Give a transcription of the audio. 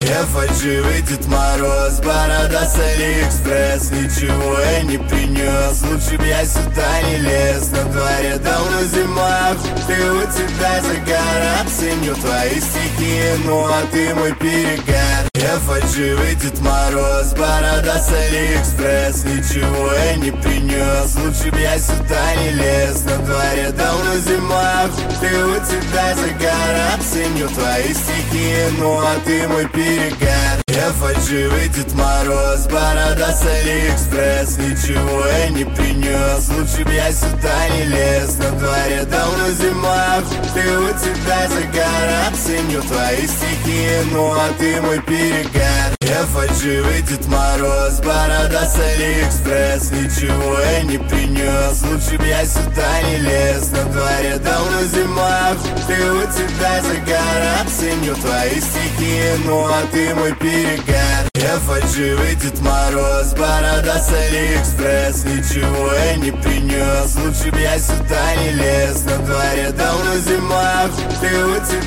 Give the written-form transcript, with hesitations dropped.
Я фальшивый Дед Мороз, борода с Алиэкспресс. Ничего я не принес, лучше б я сюда не лез. На дворе давно зима, ты у тебя загар. Оценю твои стихи, ну а ты мой перегар. Я фальшивый Дед Мороз, борода с Алиэкспресс. Ничего я не принес, лучше б я сюда не лез. На дворе давно зима, ты у тебя загар. Оценю твои стихи, ну а ты мой перегар. Я фальшивый Дед Мороз, борода с Алиэкспресс. Ничего я не принес, лучше б я сюда не лез. На дворе давно зима, ты у тебя загар. Оценю твои стихи, ну а ты мой перегар. Я фальшивый Дед Мороз, борода с Алиэкспресс. Ничего я не принес, лучше б я сюда не лез. На дворе давно зима, ты у тебя загар. Оценю твои стихи, ну а ты мой перегар. Я фальшивый Дед Мороз, борода с Алиэкспресс. Ничего я не принес, лучше б я сюда не лез. На дворе давно зима, ты у тебя